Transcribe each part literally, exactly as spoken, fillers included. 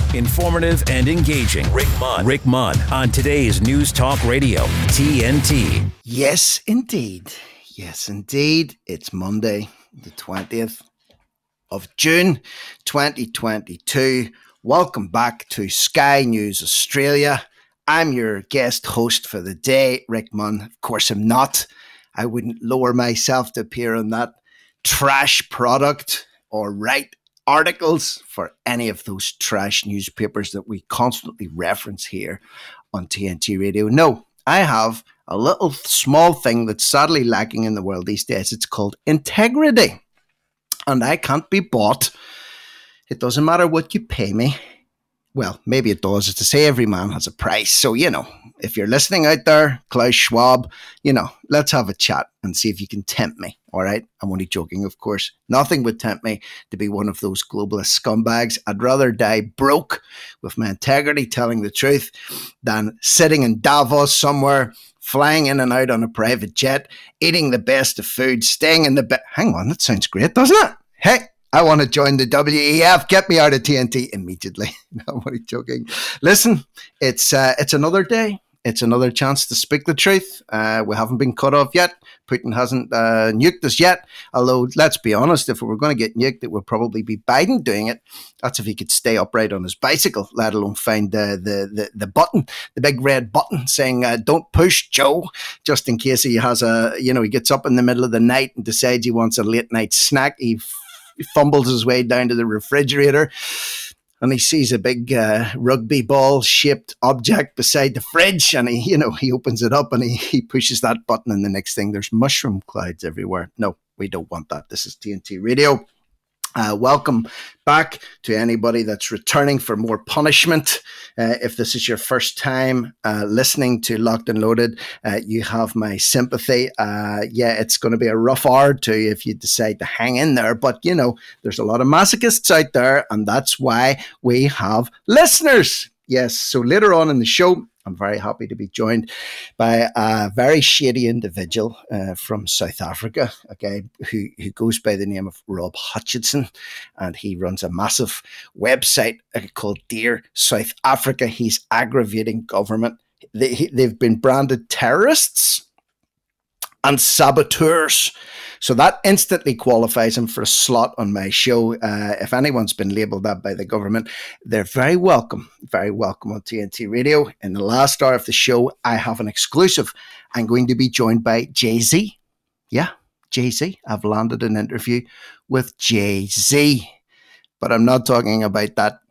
Informative and engaging. Rick Munn. Rick Munn on today's News Talk Radio, T N T. Yes, indeed. Yes, indeed. It's Monday, the twentieth of June, twenty twenty-two. Welcome back to Sky News Australia. I'm your guest host for the day, Rick Munn. Of course, I'm not. I wouldn't lower myself to appear on that trash product or write articles for any of those trash newspapers that we constantly reference here on T N T Radio. No, I have a little small thing that's sadly lacking in the world these days. It's called integrity. And I can't be bought. It doesn't matter what you pay me. Well, maybe it does. It's to say every man has a price. So, you know, if you're listening out there, Klaus Schwab, you know, let's have a chat and see if you can tempt me. All right. I'm only joking, of course. Nothing would tempt me to be one of those globalist scumbags. I'd rather die broke with my integrity, telling the truth, than sitting in Davos somewhere, flying in and out on a private jet, eating the best of food, staying in the bed. Hang on, that sounds great, doesn't it? Hey, I want to join the W E F. Get me out of T N T immediately. No, I'm only joking. Listen, it's uh, it's another day. It's another chance to speak the truth. Uh, we haven't been cut off yet. Putin hasn't uh, nuked us yet. Although, let's be honest, if we were going to get nuked, it would probably be Biden doing it. That's if he could stay upright on his bicycle, let alone find uh, the, the the button, the big red button saying, uh, don't push, Joe, just in case he has a, you know, he gets up in the middle of the night and decides he wants a late night snack. He, f- he fumbles his way down to the refrigerator. And he sees a big uh, rugby ball shaped object beside the fridge, and he, you know, he opens it up and he, he pushes that button, and the next thing there's mushroom clouds everywhere. No, we don't want that. This is T N T Radio. Uh, welcome back to anybody that's returning for more punishment. Uh, if this is your first time uh, listening to Locked and Loaded, uh, you have my sympathy. Uh, yeah, it's going to be a rough hour to you if you decide to hang in there. But, you know, there's a lot of masochists out there, and that's why we have listeners. Yes, so later on in the show, I'm very happy to be joined by a very shady individual uh, from South Africa, a guy who, who goes by the name of Rob Hutchinson, and he runs a massive website called Dear South Africa. He's aggravating government. They, they've been branded terrorists and saboteurs. So that instantly qualifies him for a slot on my show. Uh, if anyone's been labelled that by the government, they're very welcome, very welcome on T N T Radio. In the last hour of the show, I have an exclusive. I'm going to be joined by Jay-Z. Yeah, Jay-Z. I've landed an interview with Jay-Z. But I'm not talking about that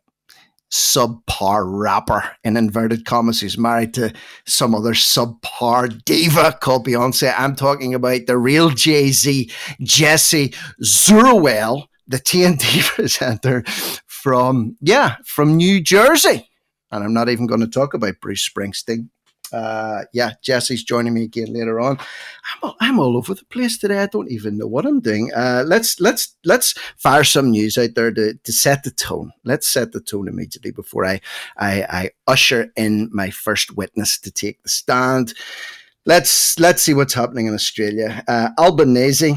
subpar rapper, in inverted commas, who's married to some other subpar diva called Beyonce. I'm talking about the real Jay-Z, Jesse Zurwell, the T N T presenter from, yeah, from New Jersey. And I'm not even going to talk about Bruce Springsteen. Uh, yeah, Jesse's joining me again later on. I'm all, I'm all over the place today. I don't even know what I'm doing. Uh, let's let's let's fire some news out there to, to set the tone. Let's set the tone immediately before I, I I usher in my first witness to take the stand. Let's let's see what's happening in Australia. Uh, Albanese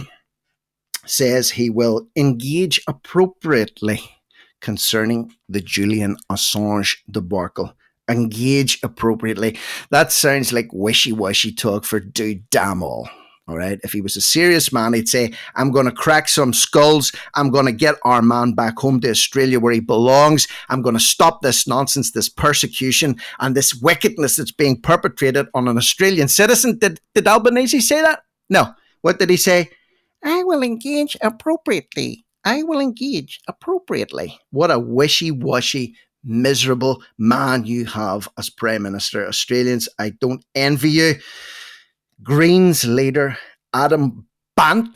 says he will engage appropriately concerning the Julian Assange debacle. Engage appropriately. That sounds like wishy-washy talk for dude damn all. All right. If he was a serious man, he'd say, I'm going to crack some skulls. I'm going to get our man back home to Australia where he belongs. I'm going to stop this nonsense, this persecution, and this wickedness that's being perpetrated on an Australian citizen. Did, did Albanese say that? No. What did he say? I will engage appropriately. I will engage appropriately. What a wishy-washy, miserable man you have as Prime Minister. Australians, I don't envy you. Greens leader Adam Bant,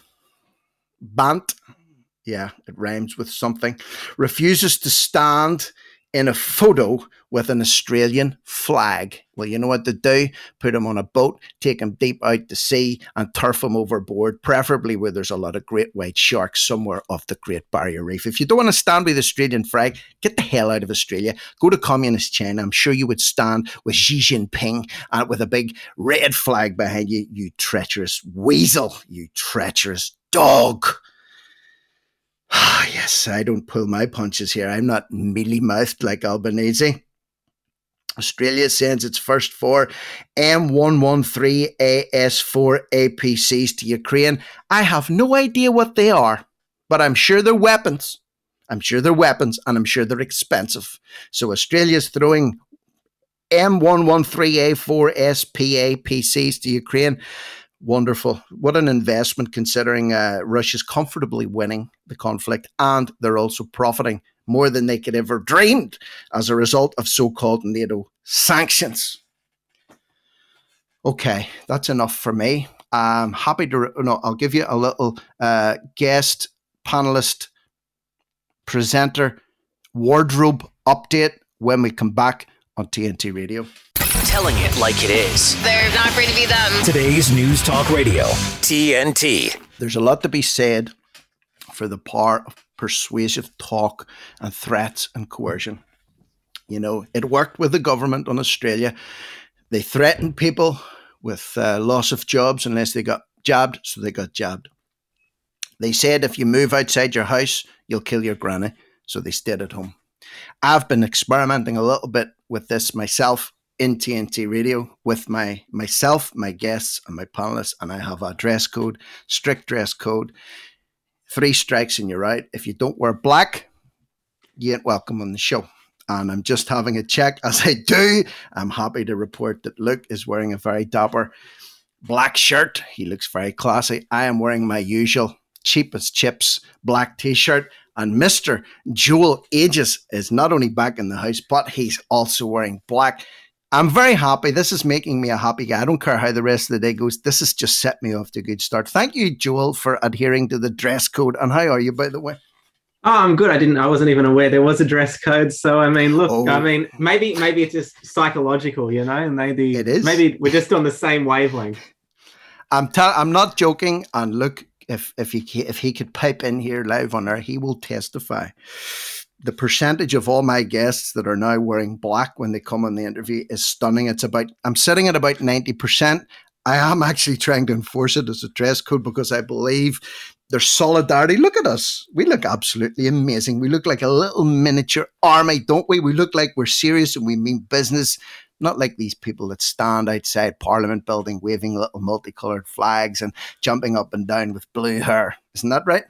Bant, yeah, it rhymes with something, refuses to stand in a photo with an Australian flag. Well, you know what to do? Put him on a boat, take him deep out to sea and turf him overboard, preferably where there's a lot of great white sharks somewhere off the Great Barrier Reef. If you don't want to stand with the Australian flag, get the hell out of Australia. Go to communist China. I'm sure you would stand with Xi Jinping uh, with a big red flag behind you, you treacherous weasel, you treacherous dog. Ah, yes, I don't pull my punches here. I'm not mealy-mouthed like Albanese. Australia sends its first four M one thirteen A S four A P Cs to Ukraine. I have no idea what they are, but I'm sure they're weapons. I'm sure they're weapons, and I'm sure they're expensive. So Australia's throwing M one thirteen A four S P A P Cs to Ukraine. Wonderful. What an investment, considering uh, Russia's comfortably winning the conflict, and they're also profiting more than they could ever dreamed as a result of so-called NATO sanctions. Okay, that's enough for me. I'm happy to, no, I'll give you a little uh, guest, panelist, presenter, wardrobe update when we come back on T N T Radio. Telling it like it is. They're not afraid to be them. Today's News Talk Radio, T N T. There's a lot to be said for the power of persuasive talk and threats and coercion. You know, it worked with the government on Australia. They threatened people with uh, loss of jobs unless they got jabbed, so they got jabbed. They said if you move outside your house, you'll kill your granny, so they stayed at home. I've been experimenting a little bit with this myself in T N T Radio with my myself, my guests, and my panelists, and I have a dress code, strict dress code. Three strikes and you're out. If you don't wear black, you ain't welcome on the show. And I'm just having a check as I do. I'm happy to report that Luke is wearing a very dapper black shirt. He looks very classy. I am wearing my usual cheap as chips black t-shirt. And Mister Joel Aegis is not only back in the house, but he's also wearing black. I'm very happy. This is making me a happy guy. I don't care how the rest of the day goes. This has just set me off to a good start. Thank you, Joel, for adhering to the dress code. And how are you, by the way? Oh, I'm good. I didn't. I wasn't even aware there was a dress code. So I mean, look. Oh. I mean, maybe maybe it's just psychological, you know. And maybe it is. Maybe we're just on the same wavelength. I'm. Ta- I'm not joking. And look, if if he if he could pipe in here live on air, he will testify. The percentage of all my guests that are now wearing black when they come on the interview is stunning. It's about. I'm sitting at about ninety percent. I am actually trying to enforce it as a dress code because I believe there's solidarity. Look at us. We look absolutely amazing. We look like a little miniature army, don't we? We look like we're serious and we mean business, not like these people that stand outside Parliament building waving little multicolored flags and jumping up and down with blue hair. Isn't that right?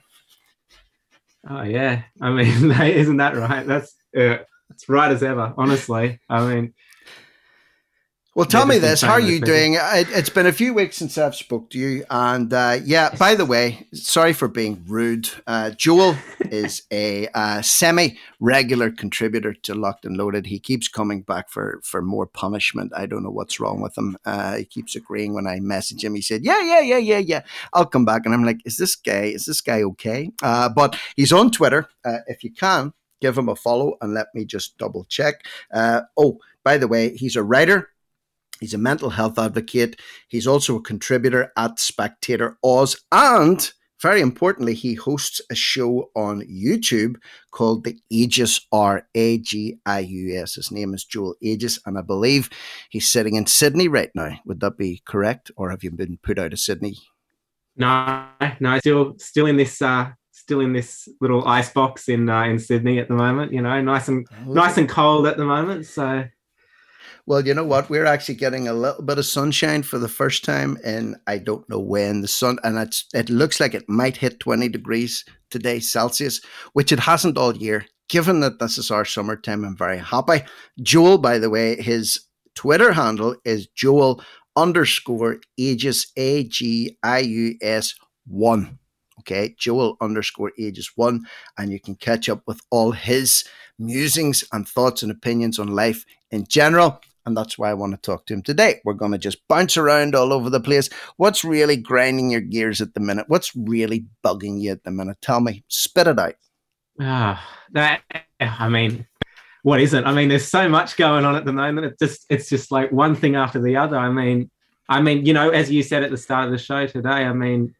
Oh, yeah. I mean, isn't that right? That's, uh, that's right as ever, honestly. I mean... Well, tell me this. How are you doing? It, it's been a few weeks since I've spoke to you. And uh, yeah, by the way, sorry for being rude. Uh, Joel is a uh, semi-regular contributor to Locked and Loaded. He keeps coming back for, for more punishment. I don't know what's wrong with him. Uh, he keeps agreeing when I message him. He said, yeah, yeah, yeah, yeah, yeah. I'll come back. And I'm like, is this guy, is this guy okay? Uh, but he's on Twitter. Uh, if you can, give him a follow and let me just double check. Uh, oh, by the way, he's a writer. He's a mental health advocate. He's also a contributor at Spectator Oz. And very importantly, he hosts a show on YouTube called The Aegis, R A G I U S. His name is Joel Aegis, and I believe he's sitting in Sydney right now. Would that be correct? Or have you been put out of Sydney? No, no, still still in this uh, still in this little ice box in uh, in Sydney at the moment, you know, nice and oh, nice and cold at the moment. So well, you know what? We're actually getting a little bit of sunshine for the first time in I don't know when. The sun, and it's it looks like it might hit twenty degrees today Celsius, which it hasn't all year. Given that this is our summertime, I'm very happy. Joel, by the way, his Twitter handle is Joel underscore Aegis, A G I U S one. Okay, Joel underscore Aegis one, and you can catch up with all his musings and thoughts and opinions on life in general. And that's why I want to talk to him today. We're going to just bounce around all over the place. What's really grinding your gears at the minute? What's really bugging you at the minute? Tell me, spit it out. Ah, that, I mean, what isn't? I mean, there's so much going on at the moment. It just, it's just like one thing after the other. I mean, I mean, you know, as you said at the start of the show today, I mean,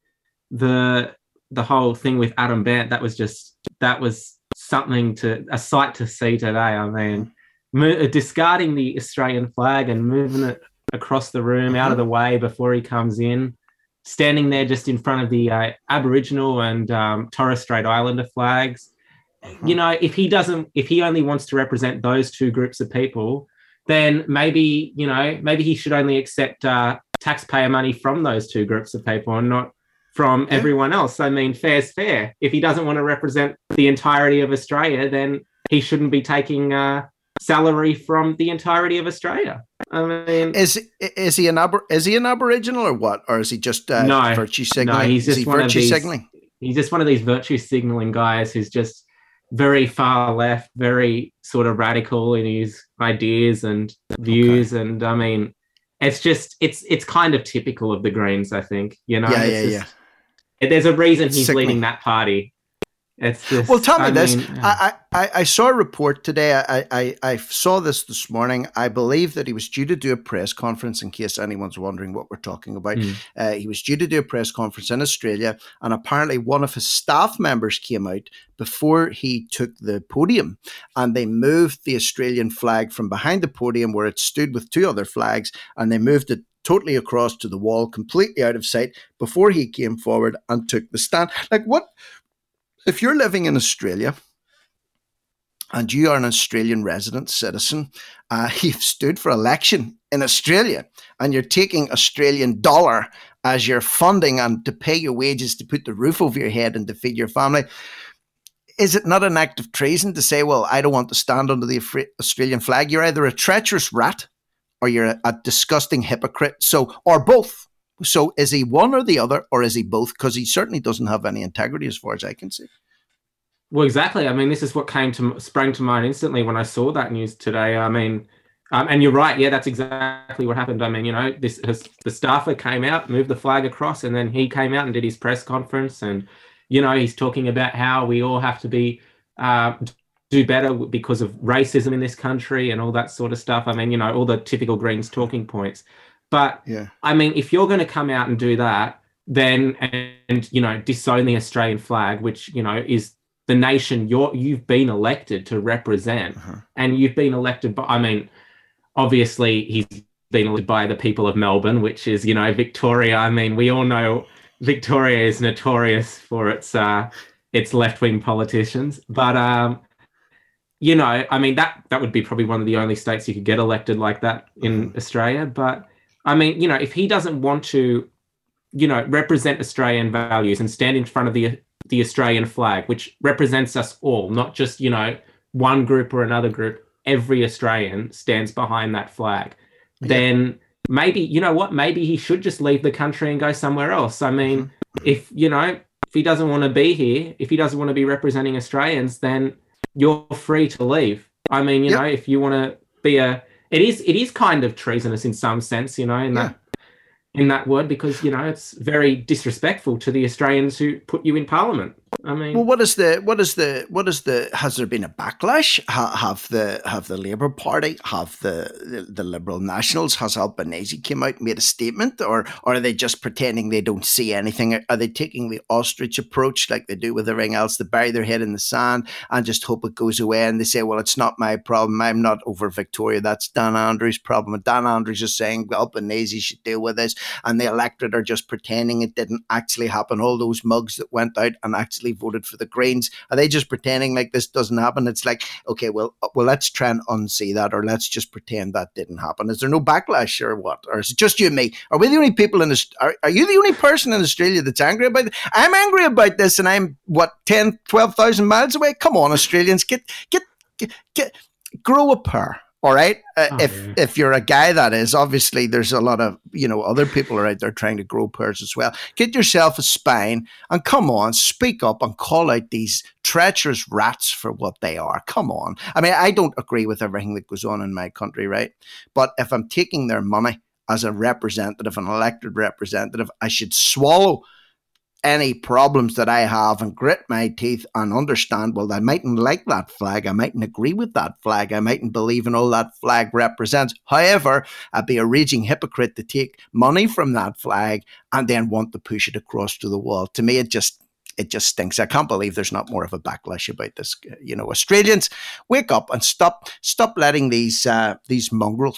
the the whole thing with Adam Bandt, that was just, that was something to, a sight to see today. I mean, mo- discarding the Australian flag and moving it across the room, out of the way before he comes in. standing there just in front of the uh, Aboriginal and um, Torres Strait Islander flags. Mm-hmm. You know, if he doesn't, if he only wants to represent those two groups of people, then maybe, you know, maybe he should only accept uh, taxpayer money from those two groups of people and not from yeah. everyone else. I mean, fair's fair. If he doesn't want to represent the entirety of Australia, then he shouldn't be taking uh, salary from the entirety of Australia. I mean, is is he an aber- is he an Aboriginal or what, or is he just uh, no, virtue signaling? No, he's just is he one virtue of these, signaling. He's just one of these virtue signaling guys who's just very far left, very sort of radical in his ideas and views, okay. and I mean, it's just it's it's kind of typical of the Greens, I think. You know, yeah, it's yeah, just, yeah. There's a reason he's Sickening. leading that party. It's just, well, tell me I this. Mean, I, I, I saw a report today. I, I, I saw this this morning. I believe that he was due to do a press conference, in case anyone's wondering what we're talking about. Mm. Uh, he was due to do a press conference in Australia, and apparently one of his staff members came out before he took the podium, and they moved the Australian flag from behind the podium where it stood with two other flags, and they moved it totally across to the wall, completely out of sight, before he came forward and took the stand. Like, what? If you're living in Australia and you are an Australian resident citizen, uh, you've stood for election in Australia and you're taking Australian dollar as your funding and to pay your wages, to put the roof over your head and to feed your family, is it not an act of treason to say, well, I don't want to stand under the Australian flag? You're either a treacherous rat or you're a, a disgusting hypocrite. So, or both. So is he one or the other, or is he both? Because he certainly doesn't have any integrity as far as I can see. Well, exactly. I mean, this is what came to sprang to mind instantly when I saw that news today. I mean, um, and you're right. Yeah, that's exactly what happened. I mean, you know, this his, the staffer came out, moved the flag across, and then he came out and did his press conference. And, you know, he's talking about how we all have to be uh, do better because of racism in this country and all that sort of stuff. I mean, you know, all the typical Greens talking points. But, yeah. I mean, if you're going to come out and do that, then, and, and, you know, disown the Australian flag, which, you know, is the nation you're, you've been elected to represent, uh-huh. and you've been elected by, I mean, obviously he's been elected by the people of Melbourne, which is, you know, Victoria. I mean, we all know Victoria is notorious for its, uh, its left-wing politicians. But, um, you know, I mean, that, that would be probably one of the only states you could get elected like that in uh-huh. Australia. But, I mean, you know, if he doesn't want to, you know, represent Australian values and stand in front of the the Australian flag, which represents us all, not just, you know, one group or another group, every Australian stands behind that flag, yeah. then maybe, you know what, maybe he should just leave the country and go somewhere else. I mean, mm-hmm. if, you know, if he doesn't want to be here, if he doesn't want to be representing Australians, then you're free to leave. I mean, you yep. know, if you want to be a, It is it is kind of treasonous in some sense, you know, in yeah. that in that word, because, you know, it's very disrespectful to the Australians who put you in Parliament. I mean, well, what is the what is the what is the has there been a backlash? Ha, have the have the Labour Party, have the, the the Liberal Nationals, has Albanese came out and made a statement, or, or are they just pretending they don't see anything? Are they taking the ostrich approach like they do with everything else? They bury their head in the sand and just hope it goes away, and they say, well, it's not my problem. I'm not over Victoria. That's Dan Andrews' problem. And Dan Andrews is saying Albanese should deal with this, and the electorate are just pretending it didn't actually happen. All those mugs that went out and actually voted for the Greens, are they just pretending like this doesn't happen? It's like, okay, well, well, let's try and unsee that, or let's just pretend that didn't happen. Is there no backlash, or what? Or is it just you and me? Are we the only people in this? Are, are you the only person in Australia that's angry about it? I'm angry about this, and I'm what ten, twelve thousand miles away. Come on, Australians, get get get, get grow a pair. All right. Uh, oh, if yeah. if you're a guy, that is, obviously there's a lot of, you know, other people are out there trying to grow pairs as well. Get yourself a spine and come on, speak up and call out these treacherous rats for what they are. Come on. I mean, I don't agree with everything that goes on in my country, right? But if I'm taking their money as a representative, an elected representative, I should swallow any problems that I have and grit my teeth and understand, well, I mightn't like that flag. I mightn't agree with that flag. I mightn't believe in all that flag represents. However, I'd be a raging hypocrite to take money from that flag and then want to push it across to the wall. To me, it just it just stinks. I can't believe there's not more of a backlash about this. You know, Australians, wake up and stop stop letting these uh, these mongrels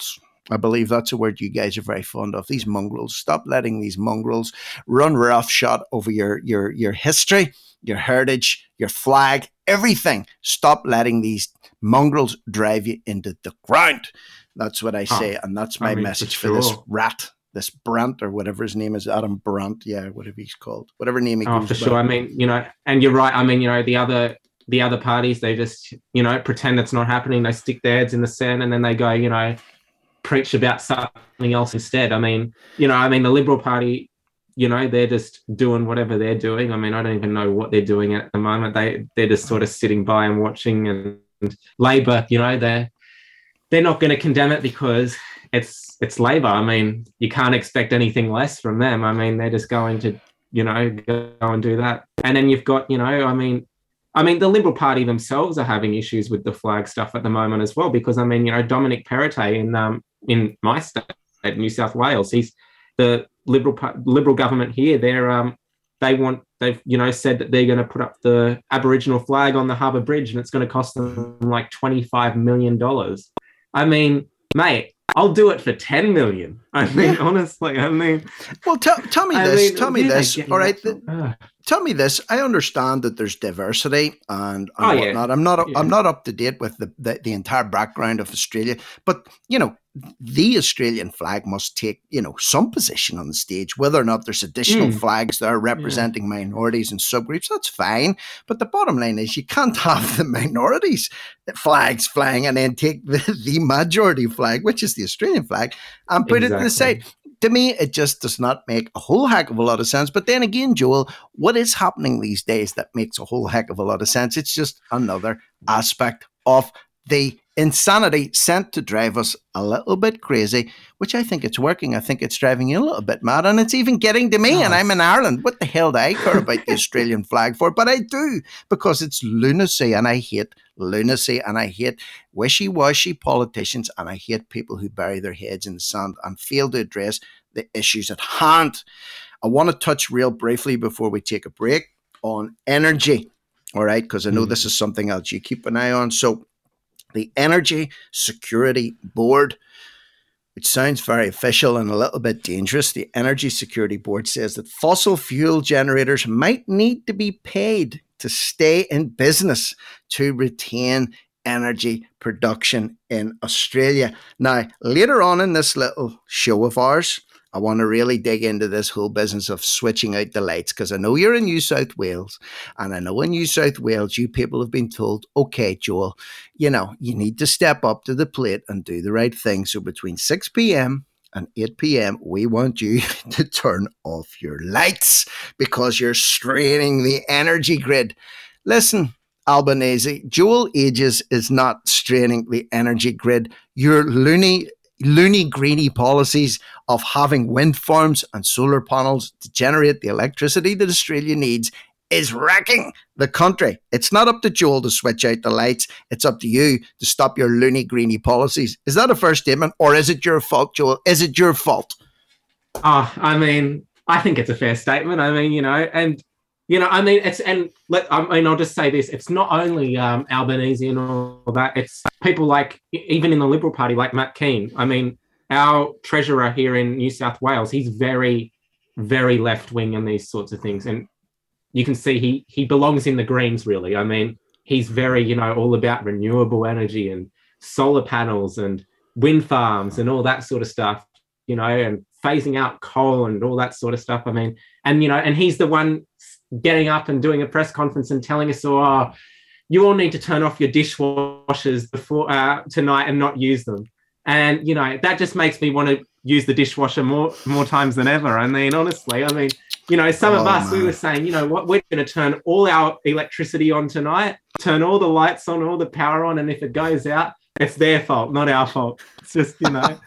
I believe that's a word you guys are very fond of. These mongrels. Stop letting these mongrels run roughshod over your your your history, your heritage, your flag, everything. Stop letting these mongrels drive you into the ground. That's what I say, oh, and that's my I mean, message for, sure. for this rat, this Brandt, or whatever his name is, Adam Brandt, yeah, whatever he's called, whatever name he oh, goes for by. sure. I mean, you know, and you're right. I mean, you know, the other the other parties, they just, you know, pretend it's not happening. They stick their heads in the sand, and then they go, you know, preach about something else instead. I mean, you know, I mean, the Liberal Party, you know, they're just doing whatever they're doing. I mean, I don't even know what they're doing at the moment. They they're just sort of sitting by and watching. And, and Labor, you know, they're they're not going to condemn it because it's it's Labor. I mean, you can't expect anything less from them. I mean, they're just going to, you know, go and do that. And then you've got, you know, I mean, I mean, the Liberal Party themselves are having issues with the flag stuff at the moment as well, because I mean, you know, Dominic Perrottet in um in my state, New South Wales, he's the Liberal Liberal government here. They're um they want they've you know said that they're going to put up the Aboriginal flag on the Harbour Bridge, and it's going to cost them like twenty-five million dollars. I mean, mate, I'll do it for ten million. I mean, yeah. honestly, I mean, well, tell tell me I this. Mean, tell me this. All right. The, uh, tell me this. I understand that there's diversity and, and oh, whatnot. Yeah. I'm not. Yeah. I'm not up to date with the, the the entire background of Australia, but you know, the Australian flag must take, you know, some position on the stage. Whether or not there's additional mm. flags that are representing yeah. minorities and subgroups, that's fine. But the bottom line is you can't have the minorities flags flying and then take the, the majority flag, which is the Australian flag, and put exactly. it to the side. To me, it just does not make a whole heck of a lot of sense. But then again, Joel, what is happening these days that makes a whole heck of a lot of sense? It's just another aspect of the insanity sent to drive us a little bit crazy, which I think it's working. I think it's driving you a little bit mad, and it's even getting to me, oh. and I'm in Ireland. What the hell do I care about the Australian flag for? But I do, because it's lunacy, and I hate lunacy, and I hate wishy-washy politicians, and I hate people who bury their heads in the sand and fail to address the issues at hand. I want to touch real briefly before we take a break on energy, all right, because I know mm. this is something else you keep an eye on. So the Energy Security Board, which sounds very official and a little bit dangerous. The Energy Security Board says that fossil fuel generators might need to be paid to stay in business to retain energy production in Australia. Now, later on in this little show of ours, I want to really dig into this whole business of switching out the lights, because I know you're in New South Wales, and I know in New South Wales you people have been told, okay, Joel, you know, you need to step up to the plate and do the right thing. So between six p.m. and eight p.m, we want you to turn off your lights because you're straining the energy grid. Listen, Albanese, Joel Ages is not straining the energy grid. You're loony loony greeny policies of having wind farms and solar panels to generate the electricity that Australia needs is wrecking the country. It's not up to Joel to switch out the lights. It's up to you to stop your loony greeny policies. Is that a fair statement, or is it your fault, Joel? Is it your fault? Oh, I mean, I think it's a fair statement. I mean, you know, and You know, I mean, it's, and let, I mean, I'll just say this, it's not only um, Albanese and all that, it's people like, even in the Liberal Party, like Matt Keane. I mean, our treasurer here in New South Wales, he's very, very left-wing in these sorts of things. And you can see he he belongs in the Greens, really. I mean, he's very, you know, all about renewable energy and solar panels and wind farms and all that sort of stuff, you know, and phasing out coal and all that sort of stuff. I mean, and, you know, and he's the one getting up and doing a press conference and telling us, oh, you all need to turn off your dishwashers before uh, tonight and not use them. And, you know, that just makes me want to use the dishwasher more more times than ever. I mean, honestly, I mean, you know, some oh, of us, man. we were saying, you know what, we're going to turn all our electricity on tonight, turn all the lights on, all the power on, and if it goes out, it's their fault, not our fault. It's just, you know.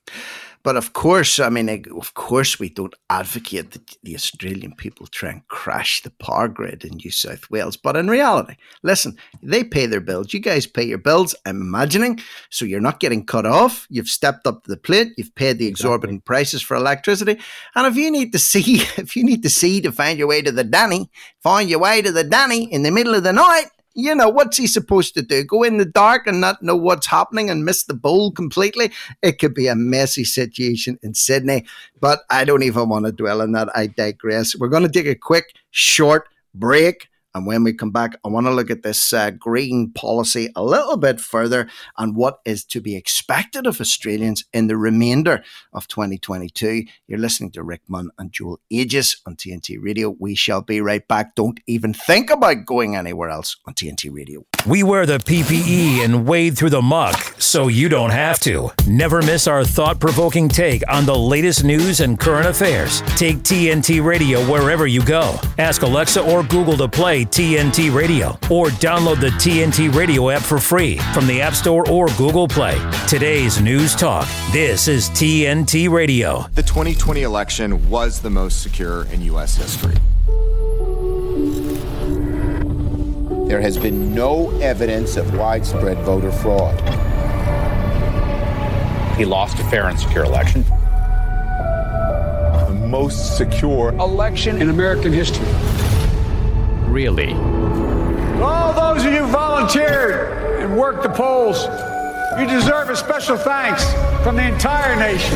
But of course, I mean, of course, we don't advocate that the Australian people try and crash the power grid in New South Wales. But in reality, listen, they pay their bills. You guys pay your bills, I'm imagining. So you're not getting cut off. You've stepped up to the plate. You've paid the exorbitant exactly. prices for electricity. And if you need to see, if you need to see to find your way to the Danny, find your way to the Danny in the middle of the night, You know, what's he supposed to do? Go in the dark and not know what's happening and miss the bowl completely? It could be a messy situation in Sydney, but I don't even want to dwell on that. I digress. We're going to take a quick, short break. And when we come back, I want to look at this uh, green policy a little bit further and what is to be expected of Australians in the remainder of twenty twenty-two. You're listening to Rick Munn and Joel Aegis on T N T Radio. We shall be right back. Don't even think about going anywhere else on T N T Radio. We wear the P P E and wade through the muck so you don't have to. Never miss our thought-provoking take on the latest news and current affairs. Take T N T Radio wherever you go. Ask Alexa or Google to play T N T Radio or download the T N T Radio app for free from the App Store or Google Play. Today's News Talk. This is T N T Radio. The twenty twenty election was the most secure in U S history. There has been no evidence of widespread voter fraud. He lost a fair and secure election. The most secure election in American history. Really? All those of you who volunteered and worked the polls, you deserve a special thanks from the entire nation.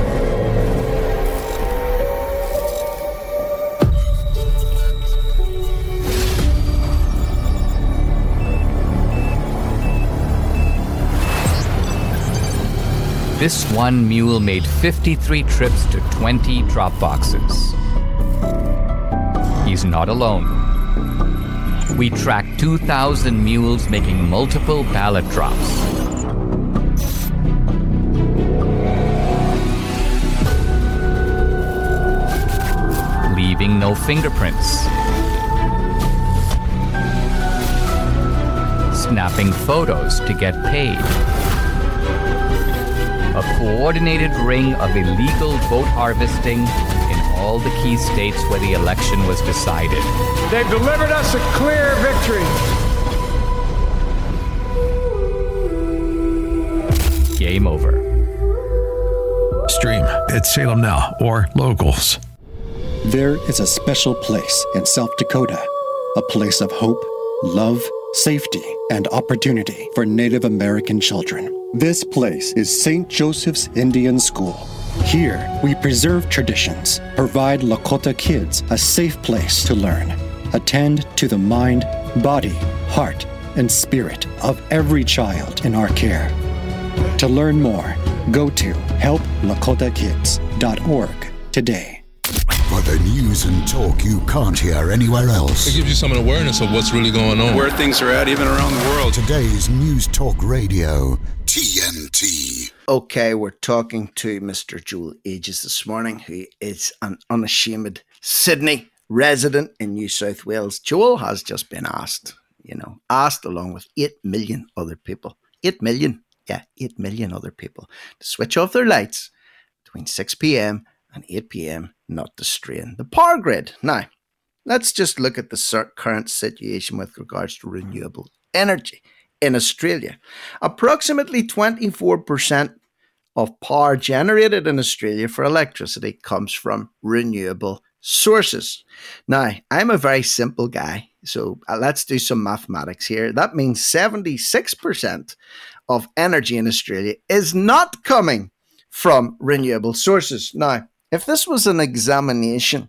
This one mule made fifty-three trips to twenty drop boxes. He's not alone. We tracked two thousand mules making multiple ballot drops. Leaving no fingerprints. Snapping photos to get paid. A coordinated ring of illegal vote harvesting in all the key states where the election was decided. They've delivered us a clear victory. Game over. Stream at Salem Now or Locals. There is a special place in South Dakota, a place of hope, love, safety, and opportunity for Native American children. This place is Saint Joseph's Indian School. Here, we preserve traditions, provide Lakota kids a safe place to learn, attend to the mind, body, heart, and spirit of every child in our care. To learn more, go to help lakota kids dot org today. For the news and talk you can't hear anywhere else. It gives you some awareness of what's really going on, where things are at, even around the world. Today's News Talk Radio, T N T. Okay, we're talking to Mister Joel Aegis this morning, who is an unashamed Sydney resident in New South Wales. Joel has just been asked, you know, asked along with eight million other people, eight million, yeah, eight million other people to switch off their lights between six p.m. and eight p.m. not to strain the power grid. Now, let's just look at the current situation with regards to renewable energy in Australia. Approximately twenty-four percent of power generated in Australia for electricity comes from renewable sources. Now, I'm a very simple guy, so let's do some mathematics here. That means seventy-six percent of energy in Australia is not coming from renewable sources. Now, if this was an examination,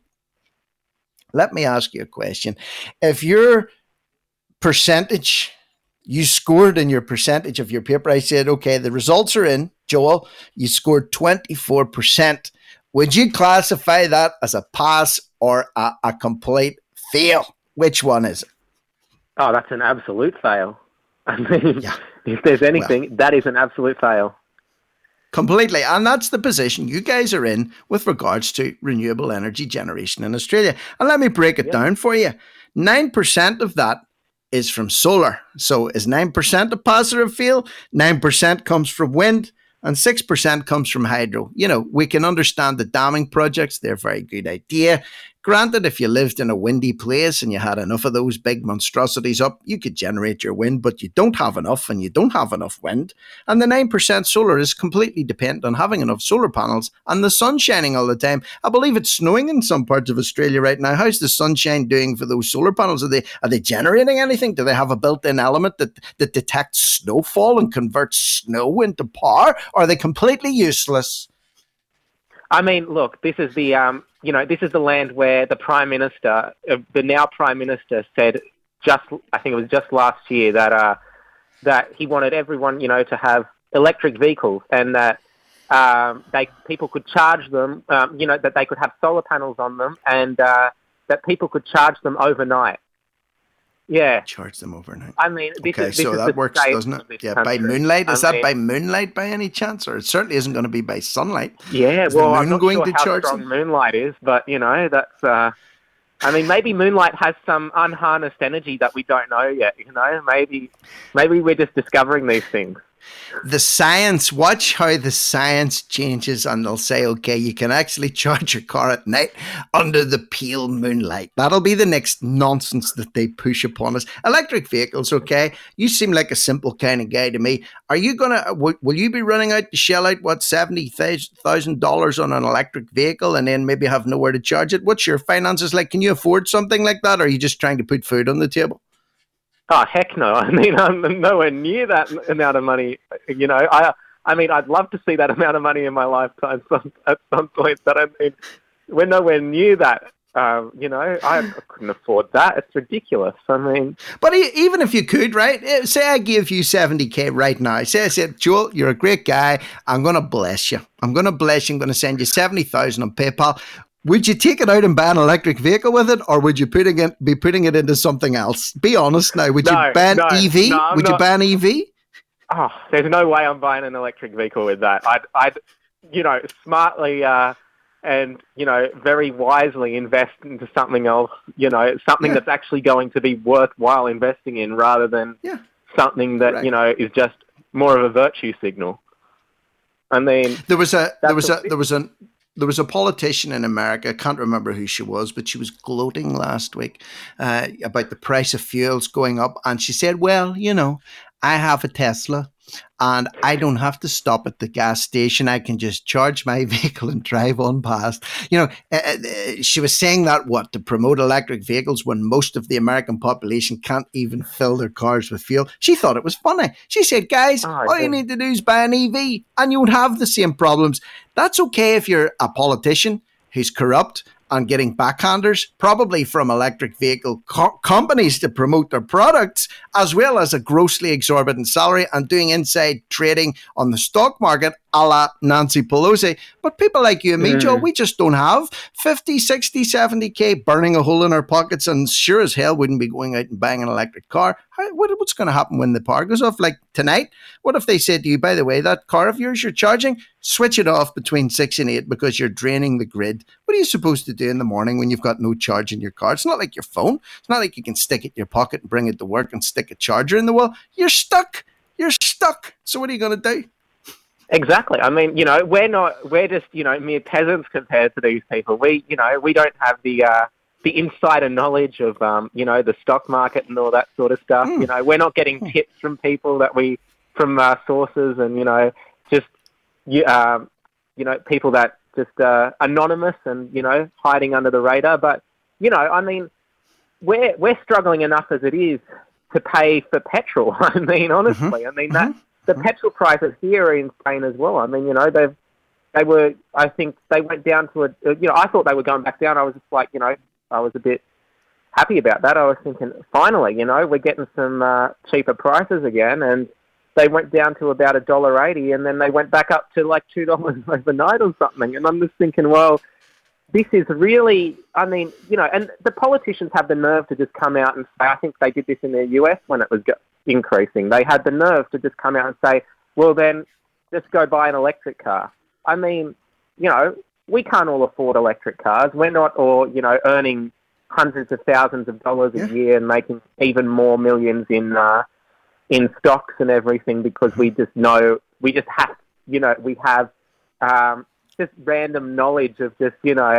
let me ask you a question. If your percentage, you scored in your percentage of your paper, I said, okay, the results are in, Joel, you scored twenty-four percent. Would you classify that as a pass or a, a complete fail? Which one is it? Oh, that's an absolute fail. I mean, yeah. If there's anything, well, that is an absolute fail. Completely. And that's the position you guys are in with regards to renewable energy generation in Australia. And let me break it yeah. down for you. nine percent of that is from solar. So is nine percent a positive fail? nine percent comes from wind and six percent comes from hydro. You know, we can understand the damming projects. They're a very good idea. Granted, if you lived in a windy place and you had enough of those big monstrosities up, you could generate your wind, but you don't have enough and you don't have enough wind. And the nine percent solar is completely dependent on having enough solar panels and the sun shining all the time. I believe it's snowing in some parts of Australia right now. How's the sunshine doing for those solar panels? Are they are they generating anything? Do they have a built-in element that, that detects snowfall and converts snow into power? Or are they completely useless? I mean, look, this is the um, you know, this is the land where the Prime Minister, uh, the now Prime Minister, said just, I think it was just last year, that uh, that he wanted everyone, you know, to have electric vehicles, and that um, they people could charge them, um, you know, that they could have solar panels on them, and uh, that people could charge them overnight. Yeah, charge them overnight. I mean, this okay, is, this so is that works, doesn't it? Yeah, country. by moonlight. Is I that mean, by moonlight by any chance, or it certainly isn't going to be by sunlight? Yeah, is well, the moon I'm not going sure to how charge strong them? moonlight is, but you know, that's. Uh, I mean, maybe moonlight has some unharnessed energy that we don't know yet. You know, maybe, maybe we're just discovering these things. The science, watch how the science changes, and they'll say, okay, you can actually charge your car at night under the pale moonlight. That'll be the next nonsense that they push upon us. Electric vehicles, okay, you seem like a simple kind of guy to me. Are you gonna, will, will you be running out to shell out, what, seventy thousand dollars on an electric vehicle and then maybe have nowhere to charge it? What's your finances like? Can you afford something like that, or are you just trying to put food on the table? Oh, heck no. I mean, I'm nowhere near that amount of money. You know, I I mean, I'd love to see that amount of money in my lifetime some, at some point, but I mean, we're nowhere near that. Um, you know, I couldn't afford that. It's ridiculous. I mean... But even if you could, right, say I give you seventy K right now. Say I said, Joel, you're a great guy. I'm going to bless you. I'm going to bless you. I'm going to send you seventy thousand on PayPal. Would you take it out and buy an electric vehicle with it, or would you putting it, be putting it into something else? Be honest now. Would no, you buy an no, E V? No, would not, you buy an E V? Oh, there's no way I'm buying an electric vehicle with that. I'd, I'd you know, smartly uh, and, you know, very wisely invest into something else, you know, something yeah. that's actually going to be worthwhile investing in, rather than yeah. something that, right. you know, is just more of a virtue signal. I mean... There was a... There was a... There was a... There was a politician in America, I can't remember who she was, but she was gloating last week uh, about the price of fuels going up. And she said, well, you know, I have a Tesla and I don't have to stop at the gas station. I can just charge my vehicle and drive on past. You know, uh, uh, she was saying that, what, to promote electric vehicles when most of the American population can't even fill their cars with fuel. She thought it was funny. She said, guys, oh, all you need to do is buy an E V and you won't have the same problems. That's okay if you're a politician who's corrupt and getting backhanders, probably from electric vehicle co- companies to promote their products, as well as a grossly exorbitant salary and doing inside trading on the stock market a la Nancy Pelosi. But people like you and me, mm. Joe, we just don't have fifty, sixty, seventy K burning a hole in our pockets, and sure as hell wouldn't be going out and buying an electric car. How, what, what's going to happen when the power goes off? Like tonight, what if they said to you, by the way, that car of yours you're charging, switch it off between six and eight because you're draining the grid? What are you supposed to do in the morning when you've got no charge in your car? It's not like your phone. It's not like you can stick it in your pocket and bring it to work and stick a charger in the wall. You're stuck. You're stuck. So what are you going to do? Exactly. I mean, you know, we're not, we're just, you know, mere peasants compared to these people. We, you know, we don't have the, uh, the insider knowledge of, um, you know, the stock market and all that sort of stuff. Mm. You know, we're not getting tips from people that we, from uh, sources and, you know, just, you, um, you know, people that just uh, anonymous and, you know, hiding under the radar. But, you know, I mean, we're, we're struggling enough as it is to pay for petrol. I mean, honestly, mm-hmm. I mean, that, mm-hmm. the petrol prices here are insane as well. I mean, you know, they've, they were, I think they went down to a, you know, I thought they were going back down. I was just like, you know, I was a bit happy about that. I was thinking, finally, you know, we're getting some uh, cheaper prices again. And they went down to about a dollar eighty, and then they went back up to like two dollars overnight or something. And I'm just thinking, well, this is really, I mean, you know, and the politicians have the nerve to just come out and say, I think they did this in the U S when it was increasing. They had the nerve to just come out and say, well, then just go buy an electric car. I mean, you know, we can't all afford electric cars. We're not all, you know, earning hundreds of thousands of dollars a yeah. year and making even more millions in uh, in stocks and everything because we just know, we just have, you know, we have um, just random knowledge of just, you know, yeah.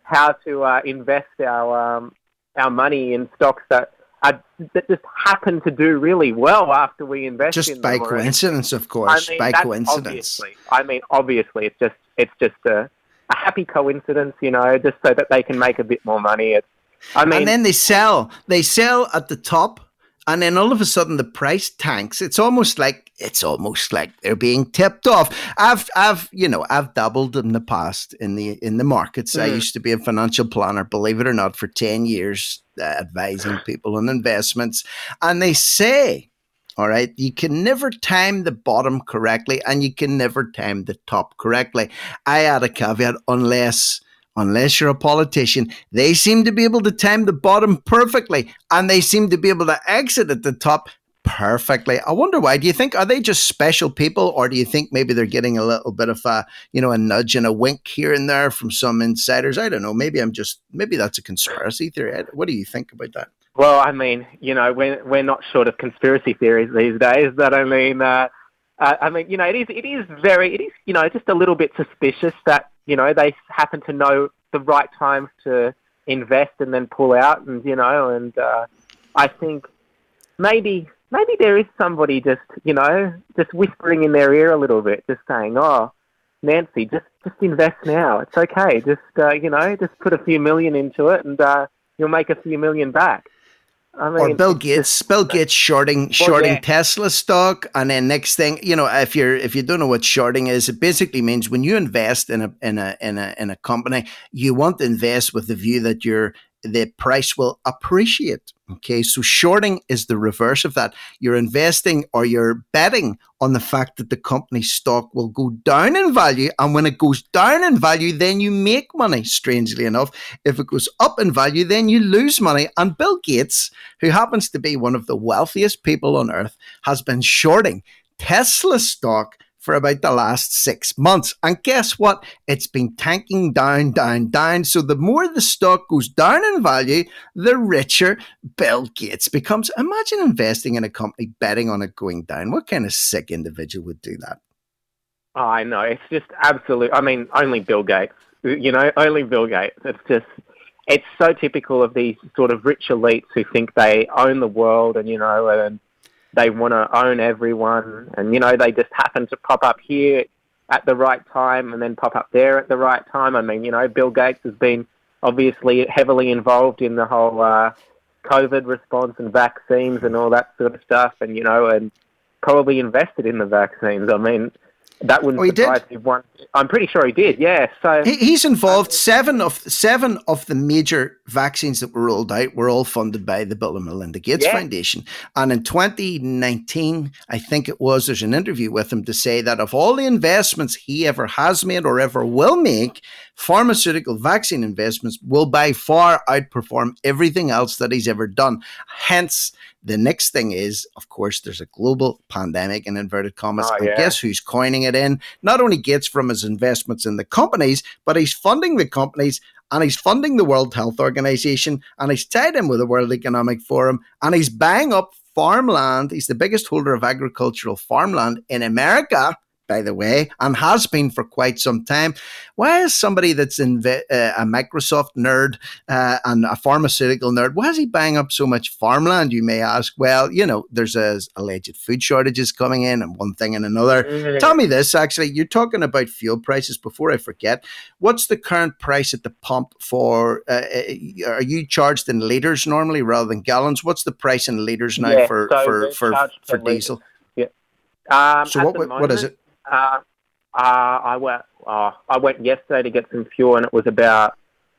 how to uh, invest our um, our money in stocks that are, that just happen to do really well after we invest just in them. Just by already. coincidence, of course. I mean, by that's coincidence. Obviously. I mean, obviously, it's just it's just a, a happy coincidence, you know, just so that they can make a bit more money. It's, I mean, and then they sell. They sell at the top. And then all of a sudden the price tanks. It's almost like it's almost like they're being tipped off. I've I've you know I've dabbled in the past in the in the markets. Mm. I used to be a financial planner, believe it or not, for ten years, uh, advising people on investments. And they say, all right, you can never time the bottom correctly, and you can never time the top correctly. I add a caveat, unless. Unless you're a politician, they seem to be able to time the bottom perfectly, and they seem to be able to exit at the top perfectly. I wonder why. Do you think, are they just special people, or do you think maybe they're getting a little bit of a, you know, a nudge and a wink here and there from some insiders? I don't know. Maybe I'm just, maybe that's a conspiracy theory. What do you think about that? Well, I mean, you know, we're, we're not short of conspiracy theories these days, but I mean, uh, uh, I mean, you know, it is, it is very, it is, you know, just a little bit suspicious that, you know, they happen to know the right times to invest and then pull out, and you know, and uh, I think maybe maybe there is somebody just, you know, just whispering in their ear a little bit, just saying, "Oh, Nancy, just just invest now. It's okay. Just uh, you know, just put a few million into it, and uh, you'll make a few million back." I mean, or Bill Gates, Bill Gates shorting shorting well, yeah. Tesla stock, and then next thing, you know, if you're if you don't know what shorting is, it basically means when you invest in a in a in a in a company, you want to invest with the view that your the price will appreciate. Okay, so shorting is the reverse of that. You're investing or you're betting on the fact that the company's stock will go down in value, and when it goes down in value, then you make money, strangely enough. If it goes up in value, then you lose money. And Bill Gates, who happens to be one of the wealthiest people on earth, has been shorting Tesla stock for about the last six months. And guess what? It's been tanking down, down, down. So the more the stock goes down in value, the richer Bill Gates becomes. Imagine investing in a company betting on it going down. What kind of sick individual would do that? Oh, I know. It's just absolute. I mean, only Bill Gates. You know, only Bill Gates. It's just, it's so typical of these sort of rich elites who think they own the world, and, you know, and they want to own everyone, and, you know, they just happen to pop up here at the right time and then pop up there at the right time. I mean, you know, Bill Gates has been obviously heavily involved in the whole uh, COVID response and vaccines and all that sort of stuff, and, you know, and probably invested in the vaccines. I mean, that wouldn't oh, surprise me one. I'm pretty sure he did, yeah. So he, he's involved. Seven of seven of the major vaccines that were rolled out were all funded by the Bill and Melinda Gates yeah. Foundation. And in twenty nineteen, I think it was, there's an interview with him to say that of all the investments he ever has made or ever will make, pharmaceutical vaccine investments will by far outperform everything else that he's ever done. Hence, the next thing is, of course, there's a global pandemic in inverted commas. Oh, and yeah. guess who's coining it in? Not only Gates from his investments in the companies, but he's funding the companies, and he's funding the World Health Organization, and he's tied in with the World Economic Forum, and he's buying up farmland. He's the biggest holder of agricultural farmland in America, by the way, and has been for quite some time. Why is somebody that's in uh, a Microsoft nerd uh, and a pharmaceutical nerd, why is he buying up so much farmland, you may ask? Well, you know, there's a, alleged food shortages coming in and one thing and another. Mm-hmm. Tell me this, actually, you're talking about fuel prices. Before I forget, what's the current price at the pump for, uh, are you charged in litres normally rather than gallons? What's the price in litres now yeah, for, so for, for, for, for diesel? Yeah. Um, so what, moment, what is it? Uh, uh, I went. Uh, I went yesterday to get some fuel, and it was about,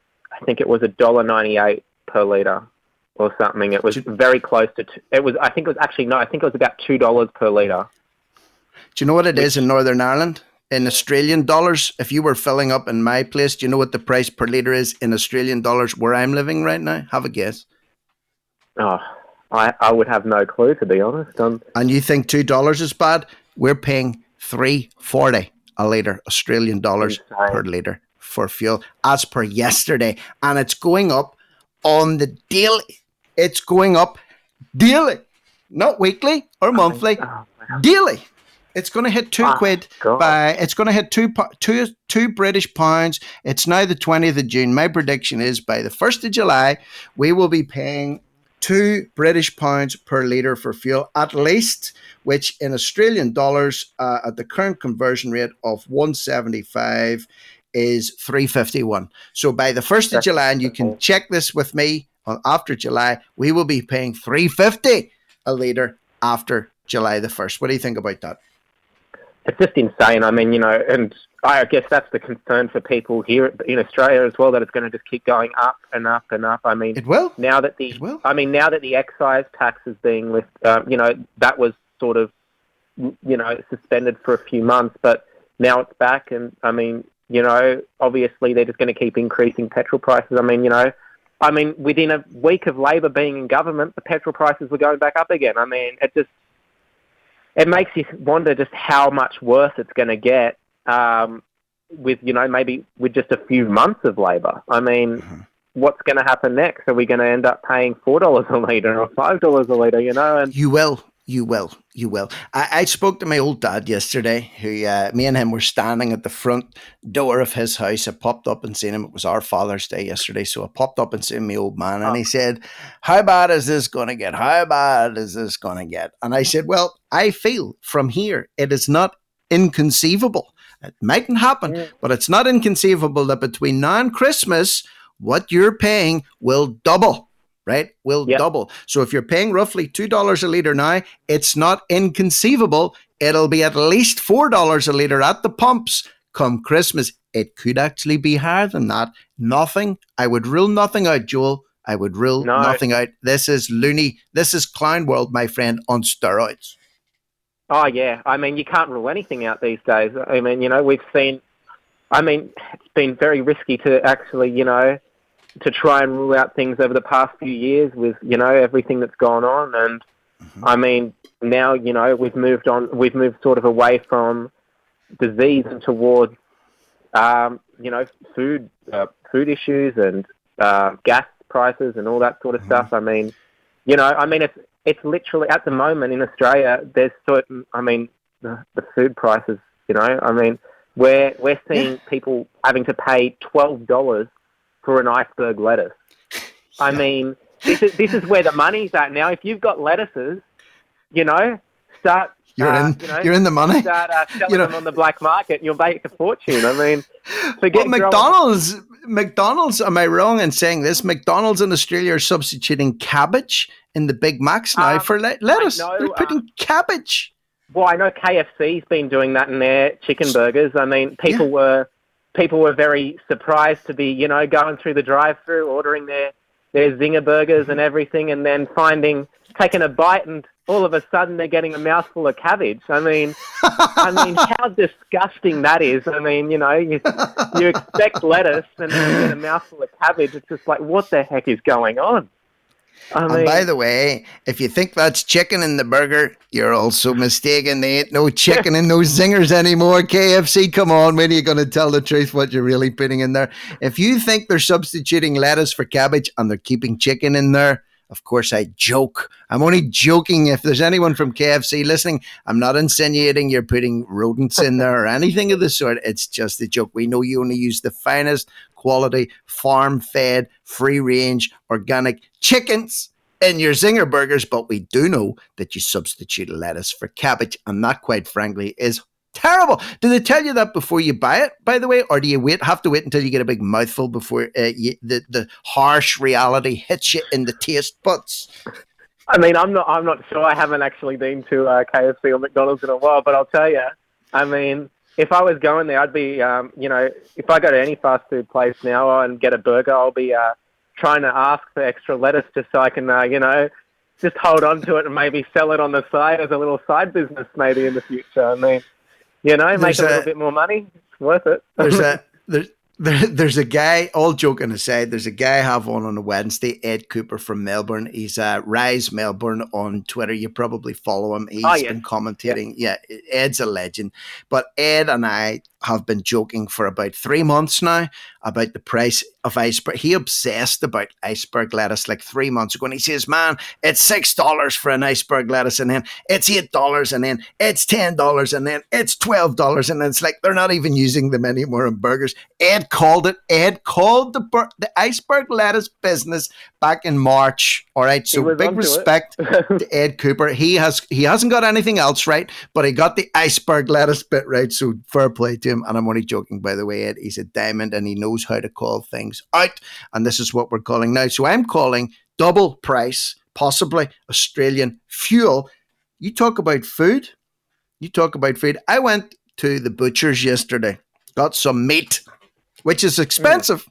I think it was a dollar ninety-eight per liter, or something. It was very close to. T- it was. I think it was actually no. I think it was about two dollars per liter. Do you know what it is in Northern Ireland? In Australian dollars, if you were filling up in my place, do you know what the price per litre is in Australian dollars where I'm living right now? Have a guess. Oh, I, I would have no clue, to be honest. Um, and you think two dollars is bad? We're paying three forty a litre, Australian dollars insane. Per litre for fuel, as per yesterday. And it's going up on the daily. It's going up daily, not weekly or monthly, oh, daily. It's going to hit two Oh, quid God. by. It's going to hit two po- two two British pounds. It's now the twentieth of June. My prediction is by the first of July, we will be paying two British pounds per litre for fuel, at least, which in Australian dollars uh, at the current conversion rate of one seventy-five is three fifty-one. So by the first of July, and you can check this with me on after July, we will be paying three fifty a litre after July the first. What do you think about that? It's just insane. I mean, you know, and I guess that's the concern for people here in Australia as well, that it's going to just keep going up and up and up. I mean, it will. Now that the, I mean, now that the excise tax is being lifted, um, you know, that was sort of, you know, suspended for a few months, but now it's back. And I mean, you know, obviously they're just going to keep increasing petrol prices. I mean, you know, I mean, within a week of Labor being in government, the petrol prices were going back up again. I mean, it just, it makes you wonder just how much worse it's going to get um, with, you know, maybe with just a few months of Labor. I mean, mm-hmm. what's going to happen next? Are we going to end up paying four dollars a litre or five dollars a litre, you know? And you will. You will. You will. I, I spoke to my old dad yesterday, who uh, me and him were standing at the front door of his house. I popped up and seen him. It was our Father's Day yesterday. So I popped up and seen my old man, and he said, how bad is this going to get? How bad is this going to get? And I said, well, I feel from here, it is not inconceivable. It mightn't happen, yeah. but it's not inconceivable that between now and Christmas, what you're paying will double. Right? Will yep. double. So if you're paying roughly two dollars a litre now, it's not inconceivable. It'll be at least four dollars a litre at the pumps come Christmas. It could actually be higher than that. Nothing. I would rule nothing out, Joel. I would rule no. nothing out. This is loony. This is clown world, my friend, on steroids. Oh, yeah. I mean, you can't rule anything out these days. I mean, you know, we've seen, I mean, it's been very risky to actually, you know, to try and rule out things over the past few years with, you know, everything that's gone on. And mm-hmm. I mean, now, you know, we've moved on, we've moved sort of away from disease and towards, um, you know, food, uh, food issues and uh, gas prices and all that sort of mm-hmm. stuff. I mean, you know, I mean, it's, it's literally at the moment in Australia, there's certain, I mean, the, the food prices, you know, I mean, we're, we're seeing yeah. people having to pay twelve dollars for an iceberg lettuce. I mean, this is this is where the money's at now. If you've got lettuces, you know, start. You're uh, in. You know, you're in the money. Start uh, selling you know, them on the black market, and you'll make a fortune. I mean, forget well, McDonald's. McDonald's. Am I wrong in saying this? McDonald's in Australia are substituting cabbage in the Big Macs now um, for le- lettuce. Know, They're putting um, cabbage. Well, I know K F C's been doing that in their chicken burgers. I mean, people yeah. were. People were very surprised to be, you know, going through the drive-through, ordering their, their Zinger burgers and everything, and then finding, taking a bite, and all of a sudden they're getting a mouthful of cabbage. I mean, I mean, how disgusting that is. I mean, you know, you, you expect lettuce and then you get a mouthful of cabbage. It's just like, what the heck is going on? I mean, and by the way, if you think that's chicken in the burger, you're also mistaken. They ain't no chicken in those Zingers anymore. K F C, come on, when are you going to tell the truth what you're really putting in there? If you think they're substituting lettuce for cabbage and they're keeping chicken in there, of course I joke. I'm only joking. If there's anyone from K F C listening, I'm not insinuating you're putting rodents in there or anything of the sort. It's just a joke. We know you only use the finest quality, farm-fed, free-range, organic chickens in your Zinger burgers, but we do know that you substitute lettuce for cabbage, and that, quite frankly, is terrible. Do they tell you that before you buy it, by the way, or do you wait have to wait until you get a big mouthful before uh, you, the the harsh reality hits you in the taste buds? I mean, I'm not I'm not sure. I haven't actually been to uh, K F C or McDonald's in a while, but I'll tell you, I mean, if I was going there, I'd be, um, you know, if I go to any fast food place now and get a burger, I'll be uh, trying to ask for extra lettuce just so I can, uh, you know, just hold on to it and maybe sell it on the side as a little side business maybe in the future. I mean, you know, make a, a little bit more money. It's worth it. There's a there's there, there's a guy, all joking aside, there's a guy I have on on a Wednesday, Ed Cooper from Melbourne. He's uh, Rise Melbourne on Twitter. You probably follow him. He's oh, yeah. been commentating. Yeah. yeah, Ed's a legend. But Ed and I have been joking for about three months now about the price of iceberg. He obsessed about iceberg lettuce like three months ago. And he says, man, it's six dollars for an iceberg lettuce. And then it's eight dollars. And then it's ten dollars. And then it's twelve dollars. And it's like they're not even using them anymore in burgers. Ed called it. Ed called the, bur- the iceberg lettuce business back in March. All right. So big respect to Ed Cooper. He has, he hasn't got anything else right, but he got the iceberg lettuce bit right. So fair play to him. And I'm only joking, by the way, Ed. He's a diamond and he knows how to call things out. And this is what we're calling now. So I'm calling double price, possibly Australian fuel. You talk about food. You talk about food. I went to the butcher's yesterday, got some meat, which is expensive.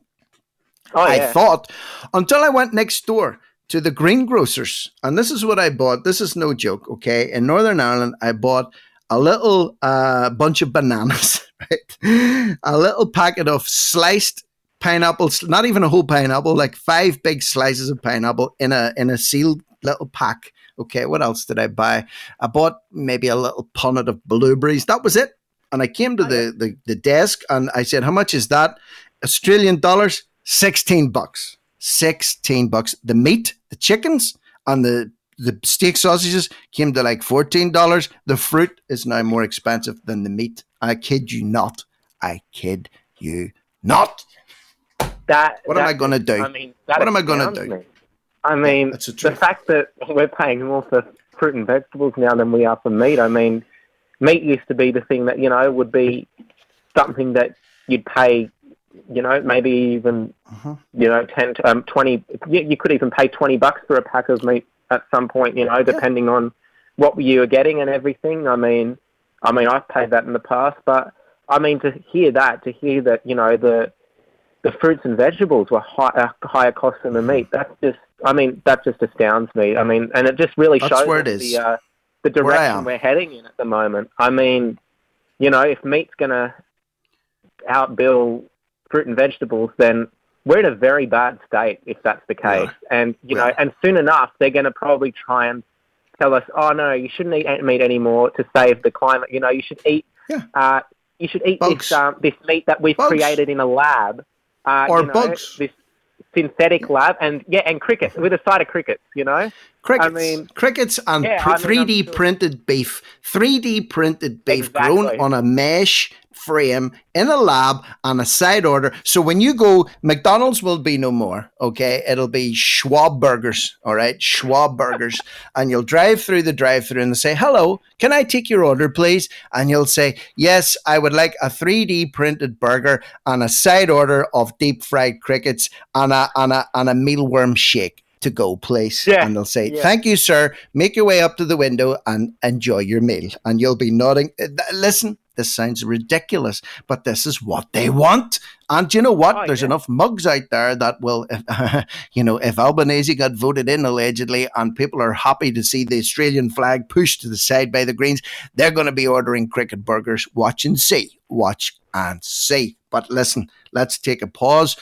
Oh, yeah. I thought, until I went next door to the greengrocers. And this is what I bought. This is no joke, okay? In Northern Ireland, I bought a little uh, bunch of bananas, right? A little packet of sliced pineapples, not even a whole pineapple, like five big slices of pineapple in a in a sealed little pack. Okay, what else did I buy? I bought maybe a little punnet of blueberries. That was it. And I came to the, the, the desk and I said, how much is that? Australian dollars, sixteen bucks. sixteen bucks. The meat, the chickens, and the the steak sausages came to like fourteen dollars. The fruit is now more expensive than the meat. I kid you not. I kid you not. That, what that, am I going to do? I mean, that what am I going to do? Me. I mean, yeah, the fact that we're paying more for fruit and vegetables now than we are for meat. I mean, meat used to be the thing that, you know, would be something that you'd pay, you know, maybe even, uh-huh. you know, ten, um, twenty, you, you could even pay twenty bucks for a pack of meat at some point, you know, depending yeah. on what you were getting and everything. I mean, I mean, I've paid that in the past, but I mean, to hear that, to hear that, you know, the, the fruits and vegetables were high, uh, higher cost than the meat. That's just, I mean, that just astounds me. I mean, and it just really That's shows where it is. the uh, the direction we're heading in at the moment. I mean, you know, if meat's going to outbill fruit and vegetables, then we're in a very bad state if that's the case. Yeah. And, you yeah. know, and soon enough, they're going to probably try and tell us, oh, no, you shouldn't eat meat anymore to save the climate. You know, you should eat, yeah. uh, you should eat bugs. this um, this meat that we've bugs. created in a lab. Uh, or you know, bugs. This synthetic lab, and yeah, and crickets, with a side of crickets, you know? Crickets. I mean, crickets and yeah, pr- I mean, three D sure. printed beef. three D printed beef exactly. grown on a mesh frame in a lab on a side order. So when you go, McDonald's will be no more, okay? It'll be Schwab burgers, all right? Schwab burgers. And you'll drive through the drive-thru and they'll say, hello, can I take your order, please? And you'll say, yes, I would like a three D printed burger and a side order of deep fried crickets and a, and a, and a mealworm shake to go, please. Yeah. And they'll say, yeah. thank you, sir. Make your way up to the window and enjoy your meal. And you'll be nodding. Listen, this sounds ridiculous, but this is what they want. And you know what? Oh, There's yeah. enough mugs out there that will, if, you know, if Albanese got voted in allegedly and people are happy to see the Australian flag pushed to the side by the Greens, they're going to be ordering cricket burgers. Watch and see. Watch and see. But listen, let's take a pause.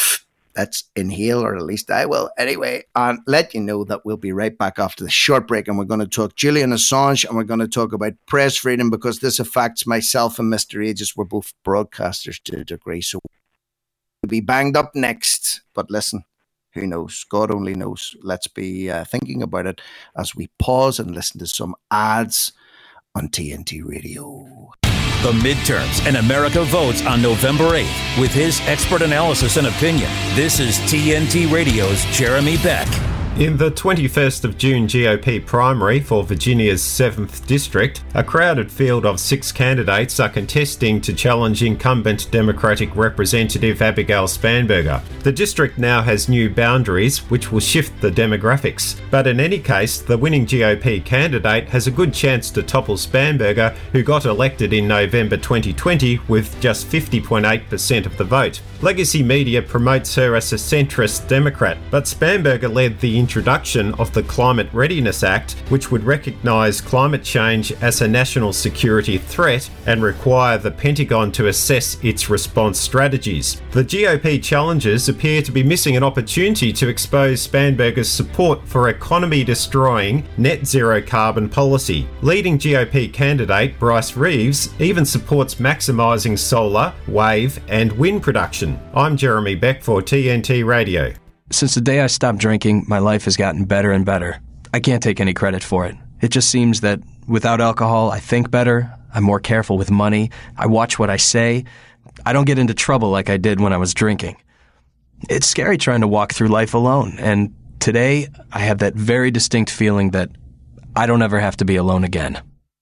Let's inhale, or at least I will anyway, and let you know that we'll be right back after the short break, and we're going to talk Julian Assange, and we're going to talk about press freedom, because this affects myself and Mister Aegis. We're both broadcasters to a degree, so we'll be banged up next. But listen, who knows? God only knows. Let's be uh, thinking about it as we pause and listen to some ads on T N T Radio. The midterms and America votes on November eighth. With his expert analysis and opinion, this is T N T Radio's Jeremy Beck. In the twenty-first of June G O P primary for Virginia's seventh District, a crowded field of six candidates are contesting to challenge incumbent Democratic Representative Abigail Spanberger. The district now has new boundaries, which will shift the demographics. But in any case, the winning G O P candidate has a good chance to topple Spanberger, who got elected in November twenty twenty with just fifty point eight percent of the vote. Legacy media promotes her as a centrist Democrat, but Spanberger led the introduction of the Climate Readiness Act, which would recognise climate change as a national security threat and require the Pentagon to assess its response strategies. The G O P challengers appear to be missing an opportunity to expose Spanberger's support for economy-destroying net zero carbon policy. Leading G O P candidate Bryce Reeves even supports maximising solar, wave and wind production. I'm Jeremy Beck for T N T Radio. Since the day I stopped drinking, my life has gotten better and better. I can't take any credit for it. It just seems that without alcohol, I think better, I'm more careful with money, I watch what I say, I don't get into trouble like I did when I was drinking. It's scary trying to walk through life alone, and today I have that very distinct feeling that I don't ever have to be alone again.